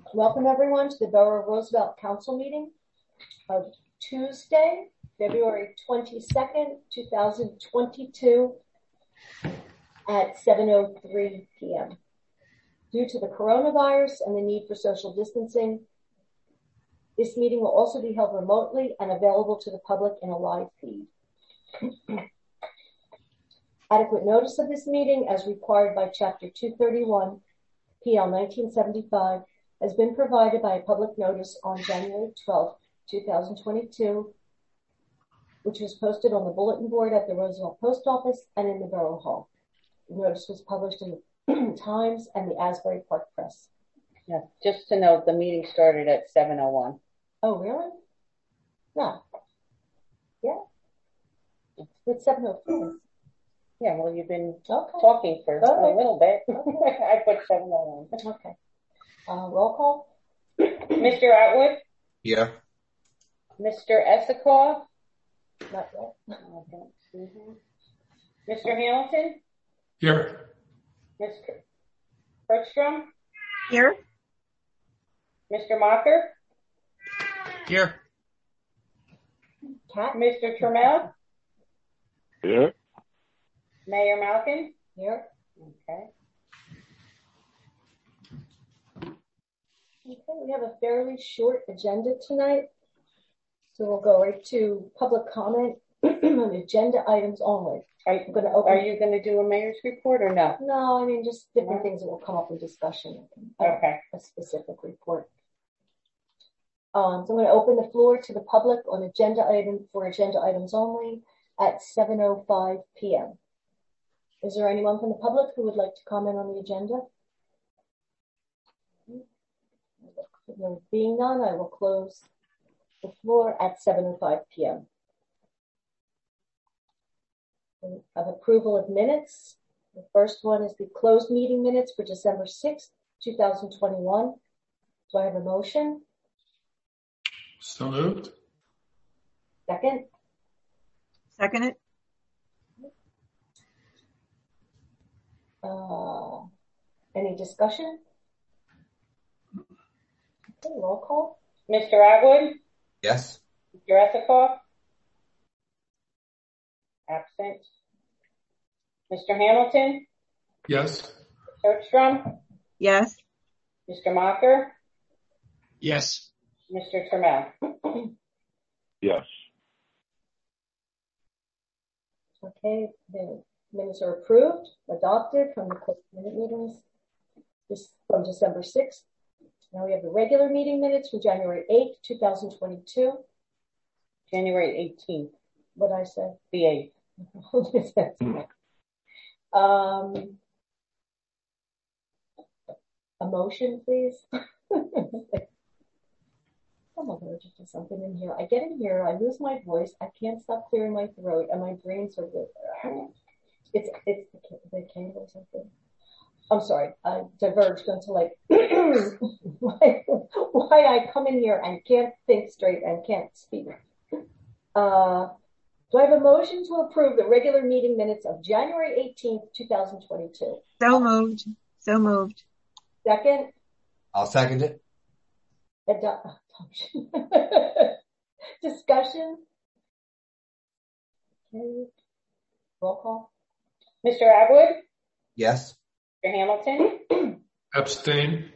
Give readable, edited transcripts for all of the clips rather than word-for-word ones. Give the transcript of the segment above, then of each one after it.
Welcome everyone to the Borough of Roosevelt Council meeting of Tuesday, February 22nd, 2022 at 7:03 p.m. Due to the coronavirus and the need for social distancing, this meeting will also be held remotely and available to the public in a live feed. Adequate notice of this meeting, as required by Chapter 231, PL 1975, has been provided by a public notice on January 12, 2022, which was posted on the bulletin board at the Roosevelt Post Office and in the Borough Hall. The notice was published in the Times and the Asbury Park Press. Yeah, just to note, the meeting started at 7:01. Oh, really? No. Yeah. It's 7:04. Yeah, well, you've been talking for a little bit. Okay. I put 7:01. Okay. Roll call. Mr. Atwood? Here. Mr. Esikoff? Not yet. Mr. Hamilton? Here. Mr. Bergstrom? Here. Mr. Mocker? Here. Cat? Mr. Trammell? Here. Mayor Malkin? Here. Okay. Okay, we have a fairly short agenda tonight, so we'll go right to public comment on agenda items only. Are you going to do a mayor's report or no? No, I mean just different things that will come up in discussion. Okay. A specific report. So I'm going to open the floor to the public on agenda items only at 7:05 p.m. Is there anyone from the public who would like to comment on the agenda? There being none, I will close the floor at 7:05 p.m. We have approval of minutes. The first one is the closed meeting minutes for December 6th, 2021. Do I have a motion? So moved. Second? Second it. Any discussion? Okay, roll call. Mr. Atwood? Yes. Mr. Esikoff? Absent. Mr. Hamilton? Yes. Bergstrom? Yes. Mr. Mocker? Yes. Mr. Trammell? Yes. Okay, the minutes are approved, adopted from the closed minute meetings from December 6th. Now we have the regular meeting minutes from January 8th, 2022. January 18th. What I said? The 8th. A motion, please. I'm allergic to something in here. I get in here, I lose my voice, I can't stop clearing my throat, and my brain sort of it's the candle or something. I'm sorry, I diverged into like why I come in here and can't think straight and can't speak. Do I have a motion to approve the regular meeting minutes of January 18th, 2022? So moved. So moved. Second? I'll second it. Discussion? Okay. Roll call. Mr. Atwood? Yes. Mr. Hamilton? Abstain.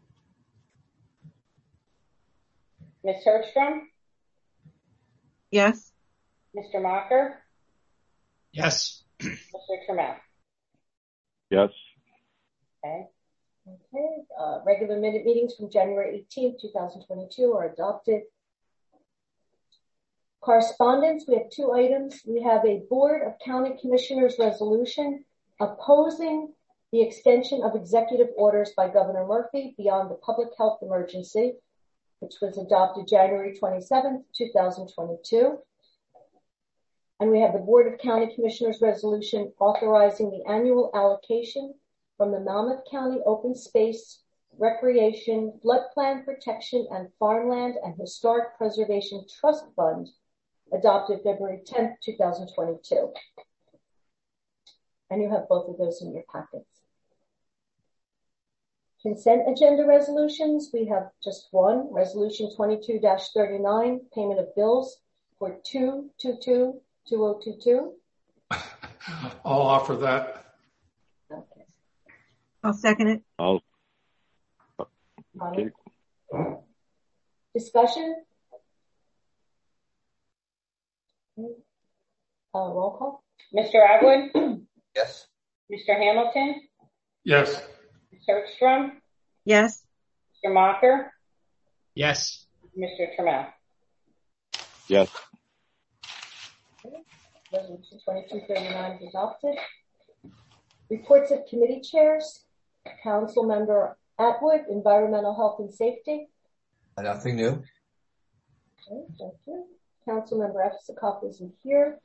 Ms. Bergstrom? Yes. Mr. Mocker? Yes. Mr. Trammell? Yes. Okay. Okay. Regular minute meetings from January 18th, 2022 are adopted. Correspondence, we have two items. We have a Board of County Commissioners resolution opposing the extension of executive orders by Governor Murphy beyond the public health emergency, which was adopted January 27th, 2022. And we have the Board of County Commissioners resolution authorizing the annual allocation from the Monmouth County Open Space, Recreation, Flood Plan Protection, and Farmland and Historic Preservation Trust Fund, adopted February 10th, 2022. And you have both of those in your packets. Consent agenda resolutions. We have just one, resolution 22-39, payment of bills for 2/22/2022. I'll offer that. Okay. I'll second it. Okay. Discussion? Roll call. Mr. Atwood? Yes. Mr. Hamilton? Yes. Ms. Bergstrom? Yes. Mr. Mocker? Yes. Mr. Trammell? Yes. Resolution 2239 is adopted. Reports of committee chairs. Council Member Atwood, Environmental Health and Safety. Nothing new. Okay, thank you. Council Member Efsikoff isn't here.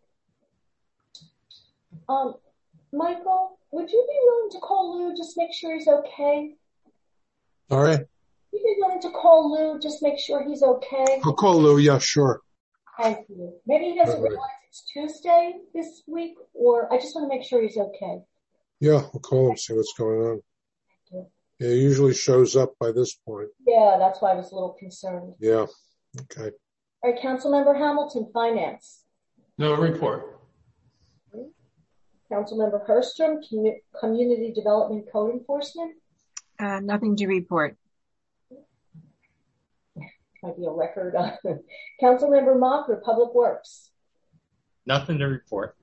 Michael, would you be willing to call Lou, just make sure he's okay? Sorry? Would you be willing to call Lou, just make sure he's okay? I'll call Lou. Yeah, sure. Thank you. Maybe he doesn't realize it's Tuesday this week, or I just want to make sure he's okay. Yeah, I'll call him, see what's going on. Yeah, he usually shows up by this point. Yeah, that's why I was a little concerned. Yeah, okay. All right, Councilmember Hamilton, Finance. No report. Councilmember Hurstrom, Community Development Code Enforcement. Nothing to report. Might be a record. Councilmember Mocker, Public Works. Nothing to report.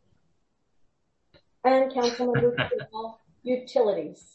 And Councilmember Trammell, Utilities.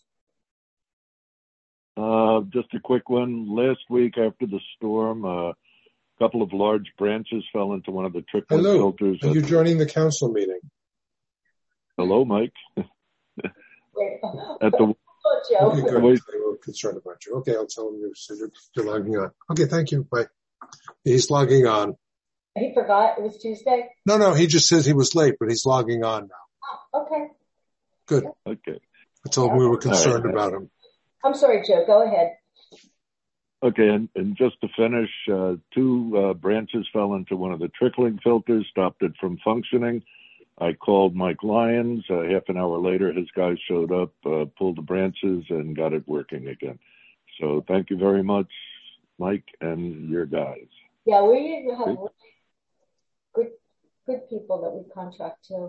Just a quick one. Last week after the storm, a couple of large branches fell into one of the trickling filters. Are you joining the council meeting? Hello, Mike. Wait. At the Joe. Okay, good. They were concerned about you. Okay, I'll tell him you're logging on. Okay, thank you. Bye. He's logging on. He forgot it was Tuesday? No, he just says he was late, but he's logging on now. Oh, okay. Good. Okay. I told him we were concerned about him. I'm sorry, Joe. Go ahead. Okay, and just to finish, two branches fell into one of the trickling filters, stopped it from functioning. I called Mike Lyons. Half an hour later, his guys showed up, pulled the branches, and got it working again. So thank you very much, Mike, and your guys. Yeah, we have good people that we contract to.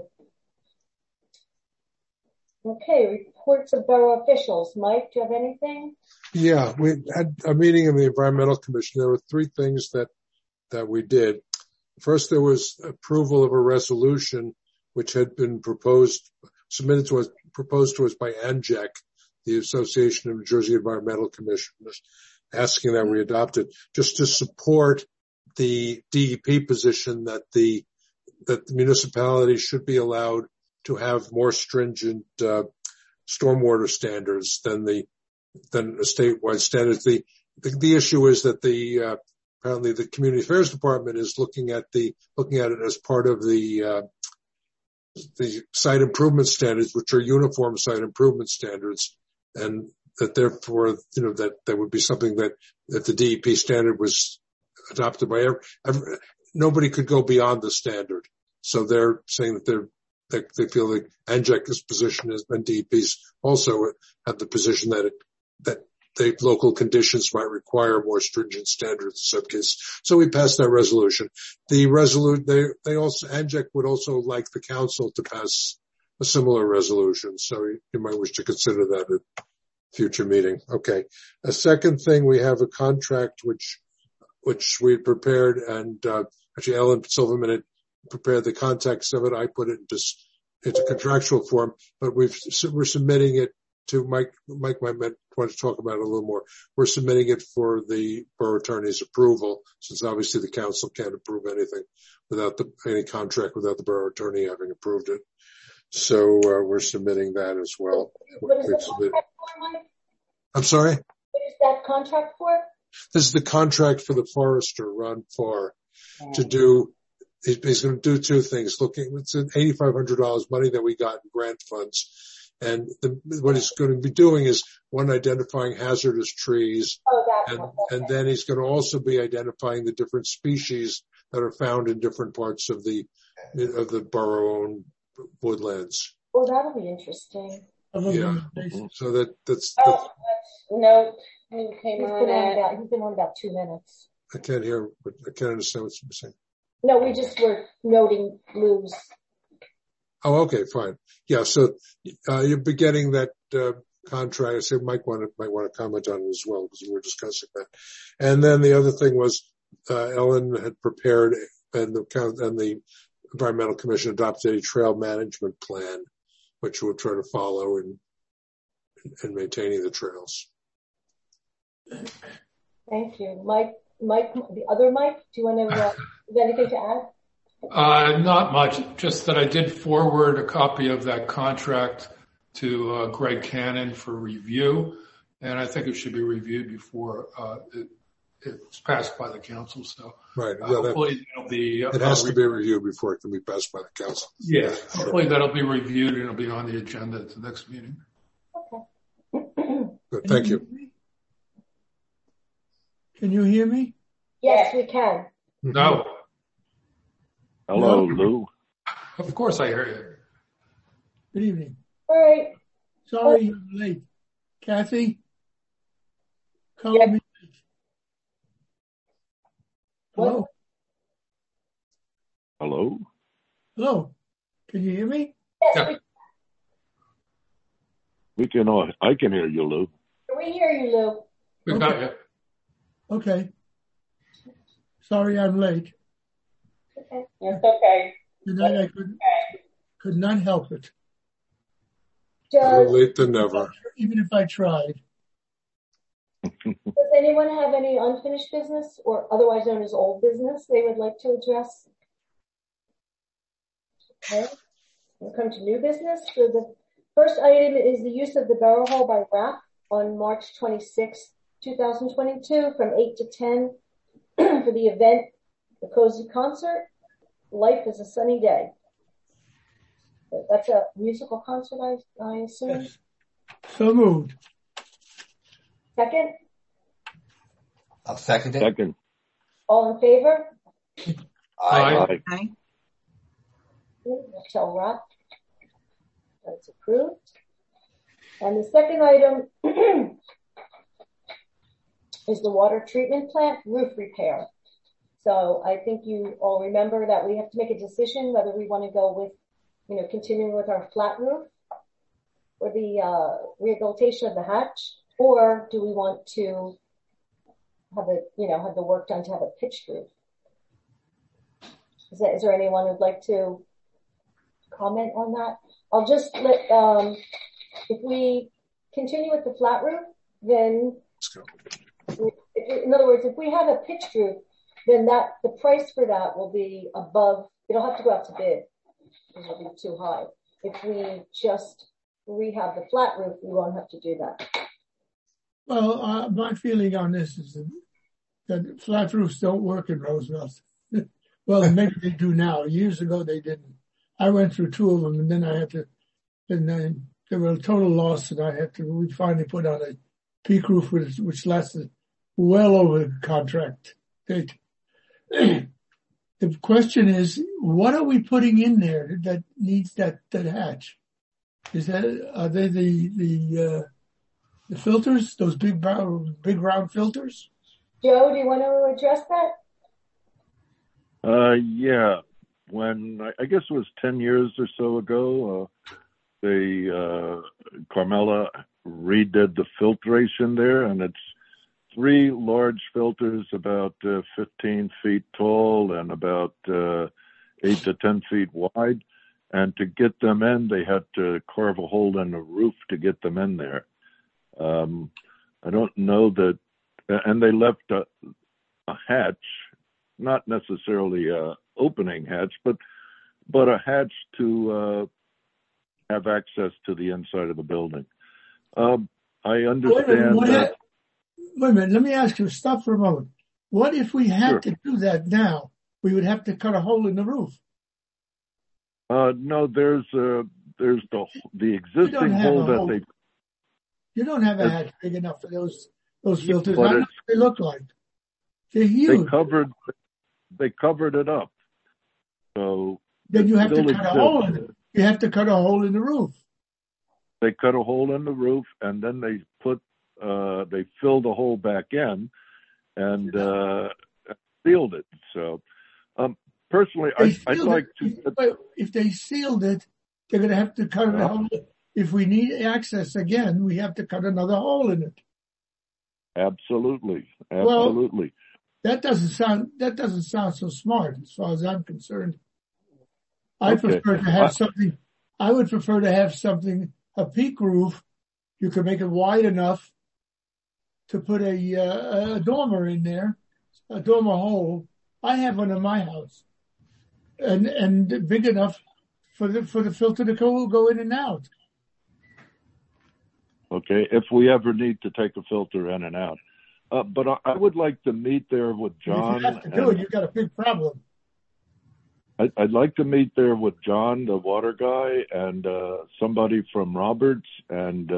Okay, reports of borough officials. Mike, do you have anything? Yeah, we had a meeting in the Environmental Commission. There were three things that we did. First, there was approval of a resolution which had been proposed to us by ANJEC, the Association of New Jersey Environmental Commissioners, asking that we adopt it, just to support the DEP position that the municipalities should be allowed to have more stringent stormwater standards than a statewide standards. The issue is that apparently the Community Affairs Department is looking at it as part of the site improvement standards, which are uniform site improvement standards, and that therefore, that would be something that the DEP standard was adopted by nobody could go beyond the standard. So they're saying that they feel that ANJEC's position is, and DEP's also have the position that the local conditions might require more stringent standards in some cases. So we passed that resolution. ANJEC would also like the council to pass a similar resolution. So you might wish to consider that at a future meeting. Okay. A second thing, we have a contract which we prepared, and actually Ellen Silverman had prepared the context of it. I put it into contractual form, but we're submitting it to Mike might want to talk about it a little more. We're submitting it for the borough attorney's approval, since obviously the council can't approve anything without any contract without the borough attorney having approved it. So we're submitting that as well. What is the contract for, Mike? I'm sorry? What is that contract for? This is the contract for the forester, Ron Farr, to do. He's going to do two things. It's $8,500 money that we got in grant funds. And what he's going to be doing is, one, identifying hazardous trees. And then he's going to also be identifying the different species that are found in different parts of the borough-owned woodlands. Well, that'll be interesting. Yeah. So that's no, he came on he's been on about 2 minutes. I can't hear, but I can't understand what you're saying. No, we just were noting Lou's. Oh, okay, fine. Yeah, so you're beginning that contract. I say Mike might want to comment on it as well because we were discussing that. And then the other thing was Ellen had prepared and the Environmental Commission adopted a trail management plan, which we'll try to follow in maintaining the trails. Thank you. Mike, the other Mike, do you want to have anything to add? Not much, just that I did forward a copy of that contract to Greg Cannon for review, and I think it should be reviewed before it's passed by the council. So right, hopefully it'll be. It has to be reviewed before it can be passed by the council. Yeah, hopefully that'll be reviewed and it'll be on the agenda at the next meeting. Okay. Good, thank you. Can you hear me? Yes, we can. No. Hello, Lou. Of course I hear you. Good evening. All right. Sorry I'm late. Kathy? Call me. Hello? Hello? Hello? Can you hear me? Yes, Yeah. I can hear you, Lou. we hear you, Lou. We got you. Okay. Sorry I'm late. Okay. It's okay. Tonight I could not help it. Better late than never. Even if I tried. Does anyone have any unfinished business or otherwise known as old business they would like to address? Okay. We'll come to new business. So the first item is the use of the Borough Hall by RAP on March 26, 2022 from 8 to 10 for the event, the Cozy Concert, Life is a Sunny Day. That's a musical concert, I assume? Yes. So moved. Second? I'll second it. Second. All in favor? Aye. Aye. Michelle Rock. That's approved. And the second item is the water treatment plant roof repair. So I think you all remember that we have to make a decision whether we want to go with, continuing with our flat roof or the rehabilitation of the hatch, or do we want to have have the work done to have a pitched roof? Is there anyone who'd like to comment on that? I'll just let, if we continue with the flat roof, then, in other words, if we have a pitched roof, then the price for that will be above, it'll have to go out to bid. It will be too high. If we just rehab the flat roof, we won't have to do that. Well, my feeling on this is that flat roofs don't work in Roosevelt. Well, maybe they do now. Years ago, they didn't. I went through two of them, and then they were a total loss, and we finally put on a peak roof, which lasted well over the contract date. The question is, what are we putting in there that needs that hatch? Are they the filters, those big round filters? Joe, do you want to address that? Yeah. When I guess it was 10 years or so ago, Carmela redid the filtration there, and it's 3 large filters about 15 feet tall and about 8 to 10 feet wide. And to get them in, they had to carve a hole in the roof to get them in there. I don't know that, and they left a hatch, not necessarily a opening hatch, but a hatch to have access to the inside of the building. I understand that. Wait a minute, let me ask you, stop for a moment. What if we had to do that now? We would have to cut a hole in the roof. No, there's the existing hole that they. You don't have a hatch big enough for those filters. I know what they look like. They're huge. They covered it up. So then you have to cut a hole in it. You have to cut a hole in the roof. they cut a hole in the roof, and then they filled the hole back in and sealed it. So, personally, I'd like to. If they sealed it, they're going to have to cut a hole. If we need access again, we have to cut another hole in it. Absolutely. Well, that doesn't sound so smart as far as I'm concerned. I prefer to have something. I would prefer to have something, a peak roof. You could make it wide enough to put a dormer in there, a dormer hole. I have one in my house, and big enough for the filter to go in and out. Okay, if we ever need to take a filter in and out. But I would like to meet there with John. If you have to do it, you've got a big problem. I'd like to meet there with John, the water guy, and somebody from Roberts, and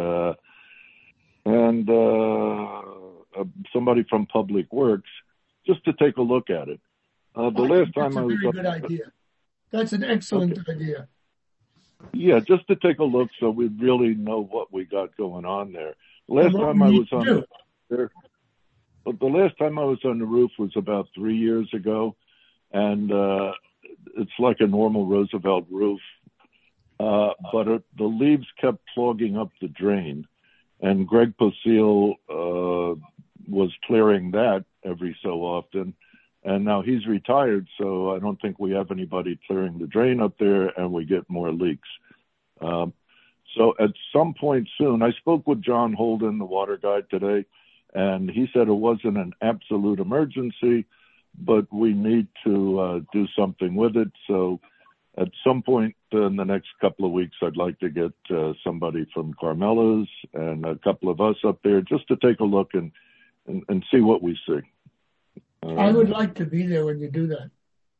somebody from Public Works, just to take a look at it. Last time I was that's a very good idea. That's an excellent idea. Yeah, just to take a look so we really know what we got going on there. Last time I was on there, but the last time I was on the roof was about 3 years ago, and it's like a normal Roosevelt roof, but the leaves kept clogging up the drain, and Greg Poseel was clearing that every so often, and now he's retired, so I don't think we have anybody clearing the drain up there, and we get more leaks. So at some point soon, I spoke with John Holden, the water guy, today, and he said it wasn't an absolute emergency, but we need to do something with it. So at some point in the next couple of weeks, I'd like to get somebody from Carmela's and a couple of us up there just to take a look and see what we see. I would like to be there when you do that.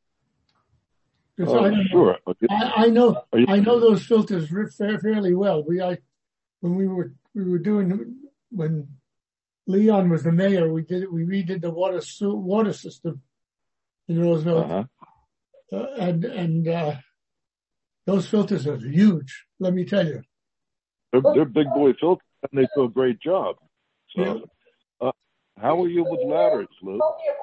Sure. I know those filters fairly well. When Leon was the mayor, we redid the water system in Roosevelt, and those filters are huge. Let me tell you, they're big boy filters, and they do a great job. So, yeah. How are you with ladders, Lou?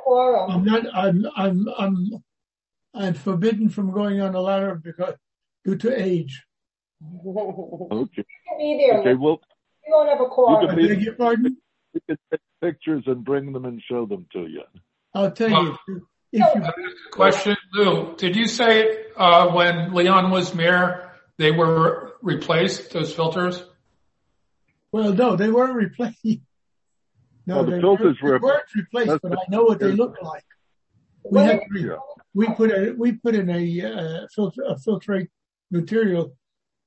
I'm forbidden from going on a ladder due to age. Okay. Be there. Okay. Well, you won't have a quorum. I beg your pardon? We can take pictures and bring them and show them to you. I'll tell you. Question, Lou. Did you say when Leon was mayor, they were replaced, those filters? Well, no, they weren't replaced. No, the filters weren't replaced, but I know what they look like. We put in a filtering material,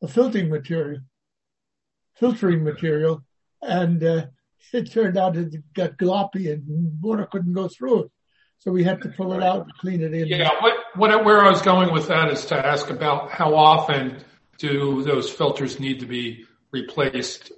and it turned out it got gloppy and water couldn't go through it. So we had to pull it out and clean it in. Yeah, where I was going with that is to ask about how often do those filters need to be replaced?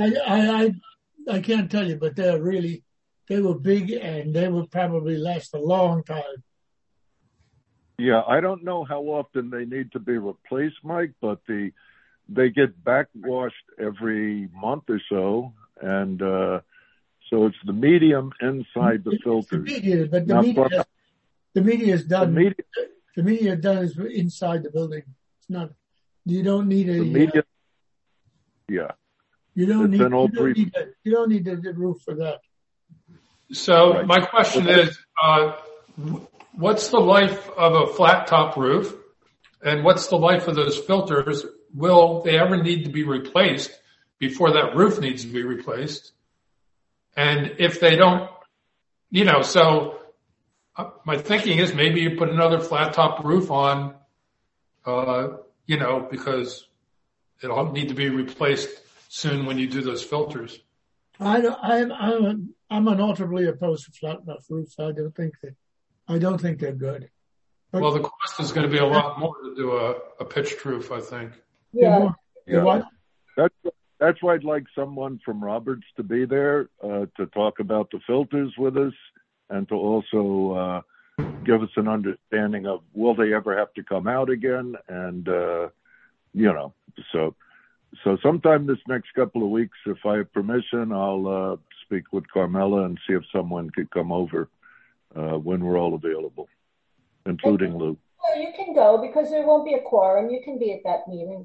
I can't tell you, but they were big and they would probably last a long time. Yeah, I don't know how often they need to be replaced, Mike, but they get backwashed every month or so, and so it's the medium inside the filters. The media is done. The media done is inside the building. It's not. You don't need a. The media. Yeah. You don't need the roof for that. So right. My question is, what's the life of a flat top roof, and what's the life of those filters? Will they ever need to be replaced before that roof needs to be replaced? And if they don't, so my thinking is maybe you put another flat top roof on, because it'll need to be replaced soon when you do those filters. I'm unalterably opposed to flat roofs. I don't think they're good. But, well, the cost is going to be a lot more to do a pitched roof, I think. Yeah. What? That's why I'd like someone from Roberts to be there to talk about the filters with us, and to also give us an understanding of will they ever have to come out again, and so So sometime this next couple of weeks, if I have permission, I'll speak with Carmela and see if someone could come over when we're all available, including Lou. Well, you can go because there won't be a quorum. You can be at that meeting.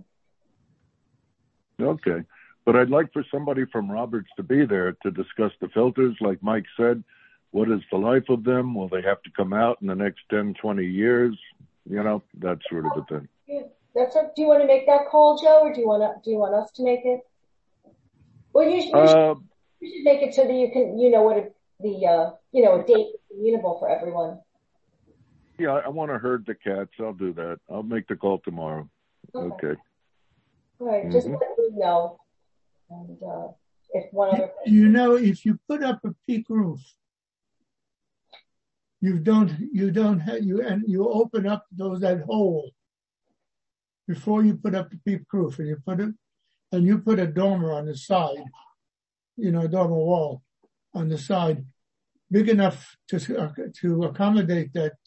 Okay. But I'd like for somebody from Roberts to be there to discuss the filters. Like Mike said, what is the life of them? Will they have to come out in the next 10, 20 years? You know, that sort of a thing. Yeah, do you want to make that call, Joe, or do you want us to make it? Well, you should make it so that you can, a date is commutable for everyone. Yeah, I want to herd the cats. I'll do that. I'll make the call tomorrow. Okay. All right. Just let me know. And if one other. If you put up a peak roof, you open up that hole before you put up the peak roof, and you put a dormer on the side, a dormer wall on the side, big enough to accommodate that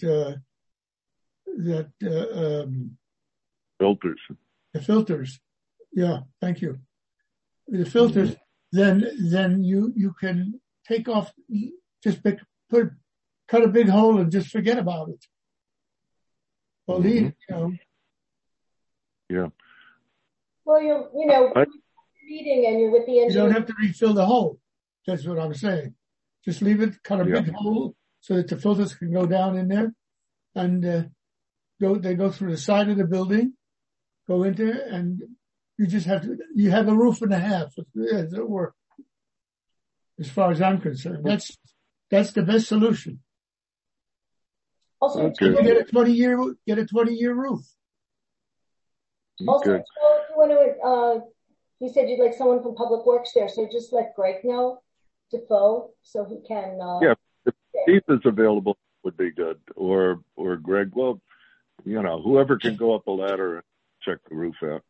filters. The filters. Yeah, thank you. The filters, then you can take off, just cut a big hole and just forget about it. Or leave, Yeah. Well, reading and you're with the engineer. You don't have to refill the hole. That's what I'm saying. Just leave it, cut a big hole so that the filters can go down in there, and they go through the side of the building, go in there, and you have a roof and a half. It'll work. As far as I'm concerned, that's the best solution. Also, you get a 20-year roof. Also, you said you'd like someone from Public Works there, so just let Greg know, Defoe, so he can. If Keith is available, would be good, or Greg. Well, whoever can go up a ladder and check the roof out.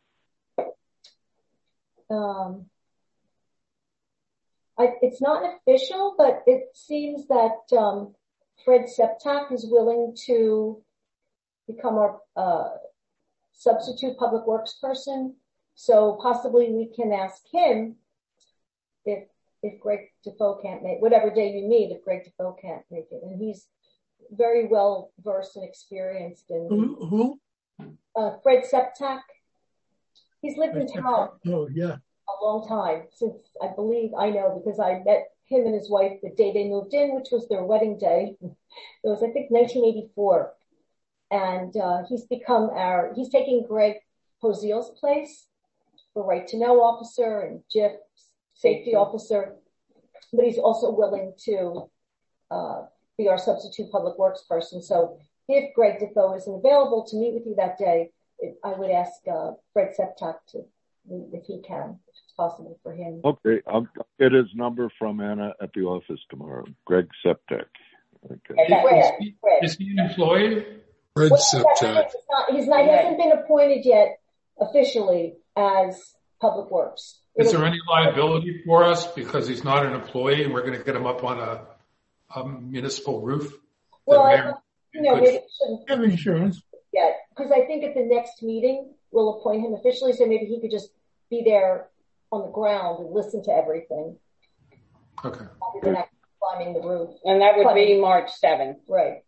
It's not official, but it seems that Fred Septak is willing to become our substitute public works person. So possibly we can ask him if Greg Defoe can't make whatever day you need. If Greg Defoe can't make it, and he's very well versed and experienced in who? Fred Septak. He's lived in town. Oh, yeah. A long time, since I believe I know, because I met him and his wife the day they moved in, which was their wedding day. It was, I think, 1984. And he's taking Greg Poziel's place for right to know officer and JIF safety officer. But he's also willing to be our substitute public works person. So if Greg Defoe isn't available to meet with you that day, I would ask Fred Septak to, if he can, if it's possible for him. Okay, I'll get his number from Anna at the office tomorrow. Greg Septak. Okay. Fred. Is he employed? Fred Septak. He hasn't been appointed yet officially as Public Works. Is there any liability for us because he's not an employee and we're going to get him up on a municipal roof? Well, maybe we shouldn't have insurance yet, because I think at the next meeting we'll appoint him officially, so maybe he could just be there on the ground and listen to everything. Okay. Rather than actually climbing the roof. And that would be March 7th. Right.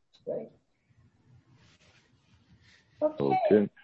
Okay.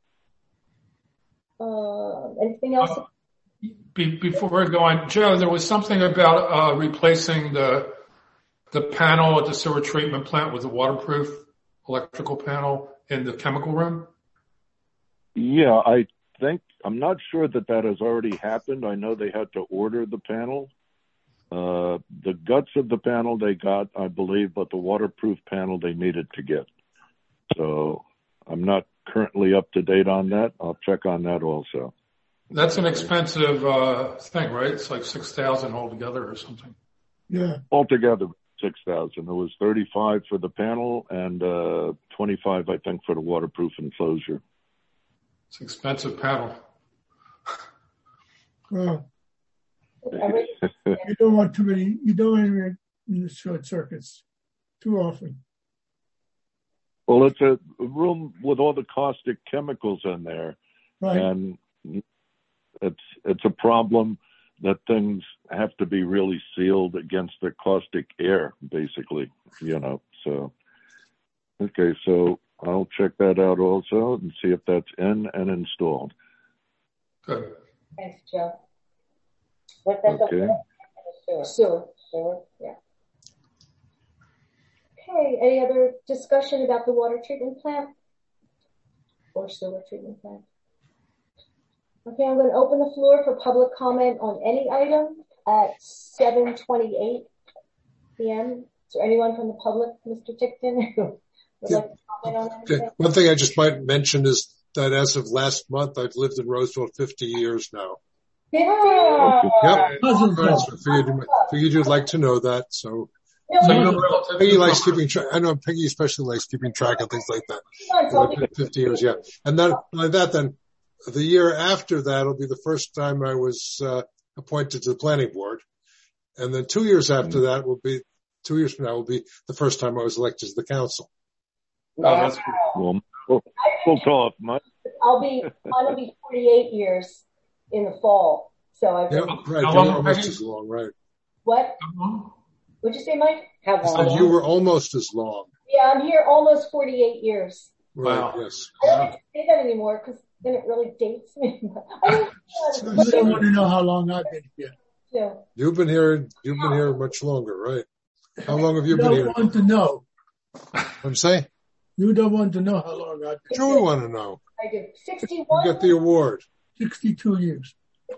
Anything else? Before I go on, Joe, there was something about replacing the panel at the sewer treatment plant with a waterproof electrical panel in the chemical room. Yeah, I'm not sure that has already happened. I know they had to order the panel. The guts of the panel they got, I believe, but the waterproof panel they needed to get. So I'm not currently up to date on that. I'll check on that also. That's an expensive thing, right? It's like $6,000 altogether or something. Yeah. Altogether, $6,000. It was $35 for the panel and $25, I think, for the waterproof enclosure. It's an expensive panel. Well, you don't want too many. You don't want any short circuits too often. Well, it's a room with all the caustic chemicals in there. Right. And it's a problem that things have to be really sealed against the caustic air, basically, so. Okay, so I'll check that out also and see if that's in and installed. Good. Thanks, Joe. Was that Okay. the Sewer. Yeah. Okay, any other discussion about the water treatment plant or sewer treatment plant? Okay, I'm going to open the floor for public comment on any item at 7:28 p.m. Is there anyone from the public, Mr. Tickton, who would like to comment on anything? Okay. One thing I just might mention is that as of last month, I've lived in Roseville 50 years now. 50? Yep. Puzzle Right, solver. so figured you'd like to know that. So No, Peggy likes keeping track. I know Peggy especially likes keeping track of things like that. I'll be 50 years, yeah. And then like that, then the year after that will be the first time I was appointed to the planning board. And then 2 years after that will be, 2 years from now will be the first time I was elected to the council. That's Well, we'll talk, Mike. I'll be 48 years in the fall. So I've Yep, been, right. How You were long, almost Peggy? as long, right. what? What'd you say, Mike? How I said long? you were almost as long. Yeah, I'm here almost 48 years. Right, Wow. yes. I don't get to say that anymore because then it really dates me. I don't You don't want to know how long I've been here. know. You've been here much longer, right? How long have you You been here? don't want to know. I'm saying? You don't want to know how long I've been Sure we want to know. I do. You 61. get the award. 62 years.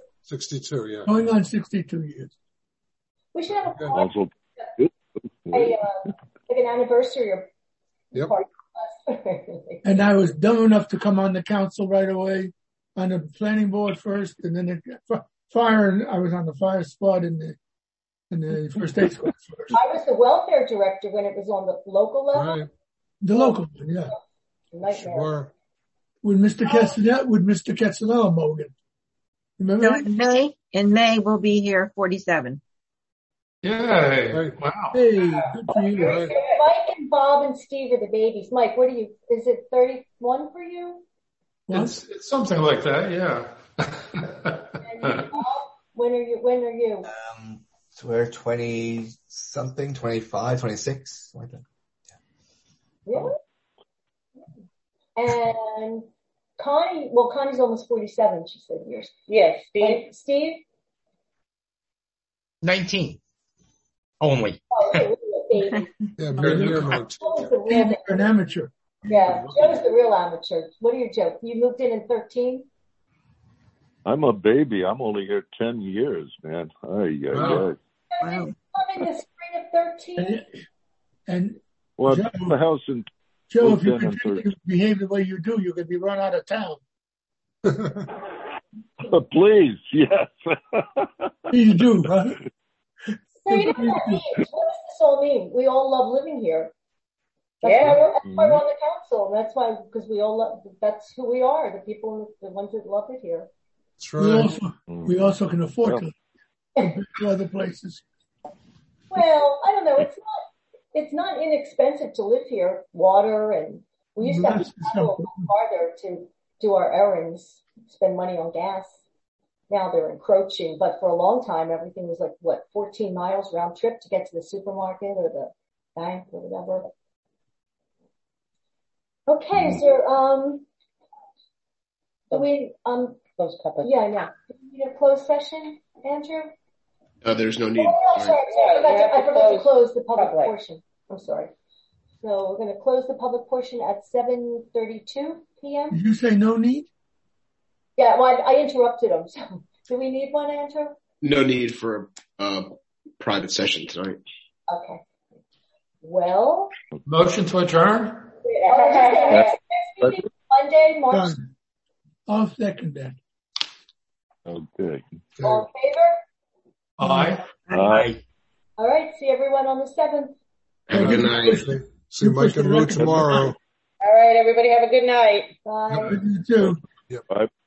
62, yeah. Going on 62 years. We should have a Yeah. party, Also, like an anniversary or Yep. party. And I was dumb enough to come on the council right away, on the planning board first, and then the fire. I was on the fire squad in the first aid squad first. I was the welfare director when it was on the local level. Right, The local one, yeah, Nightmare. sure. with Mr. Ketzenell Mogan. Remember? So in May we'll be here 47. Yay. Right. Wow. Hey, good for you. Right. Mike and Bob and Steve are the babies. Mike, what are you? Is it 31 for you? What? It's something like that, yeah. And Bob, when are you? So we're 20 something, 25, 26, like that. Really? And Connie's almost 47, she said years. Yes, Steve. And Steve? 19 only. Oh, you're a baby. Yeah, near mine. Joe was the real, You're an amateur. yeah, Joe was the real amateur. What are you, Joe? You moved in 13? I'm a baby. I'm only here 10 years, man. Wow. Did you come in the spring of 13? And Well, Joe- I bought the house in Joe, if you Moved in continue in to behave the way you do, you could be run out of town. please, yes. You do, huh? So you know what that means? What does this all mean? We all love living here. That's Yeah. why we're on the council. That's why, because we all love, that's who we are, the people, the ones that love it here. That's We right. also can afford to compared to other places. Well, I don't know. It's not inexpensive to live here. Water, and we used to have to travel a little farther to do our errands, spend money on gas. Now they're encroaching, but for a long time, everything was like, 14 miles round trip to get to the supermarket or the bank or whatever. Okay, so, do we, Close public. yeah, I know. Do we need a closed session, Andrew? There's no need. Oh, no, sorry. Yeah, I forgot to close the public public. portion. I'm sorry. So we're going to close the public portion at 7:32 p.m. Did you say no need? Yeah, well, I interrupted him. So do we need one, Andrew? No need for a private session tonight. Okay. Well, Motion to adjourn? next meeting, Monday, March. Done. I'll second that. Okay. All in favor? Aye. Aye. All right. See everyone on the 7th. Have a good night. See Mike and Rue tomorrow. All right, everybody have a good night. Bye. You too. Bye.